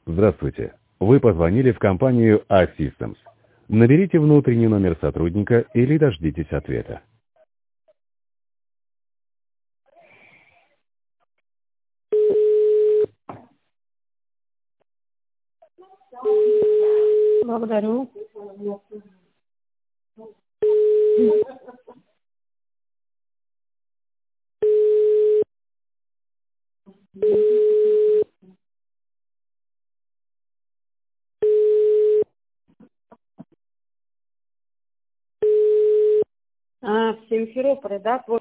Здравствуйте. Вы позвонили в компанию A-Systems. Наберите внутренний номер сотрудника или дождитесь ответа. Благодарю. В Симферополе, да?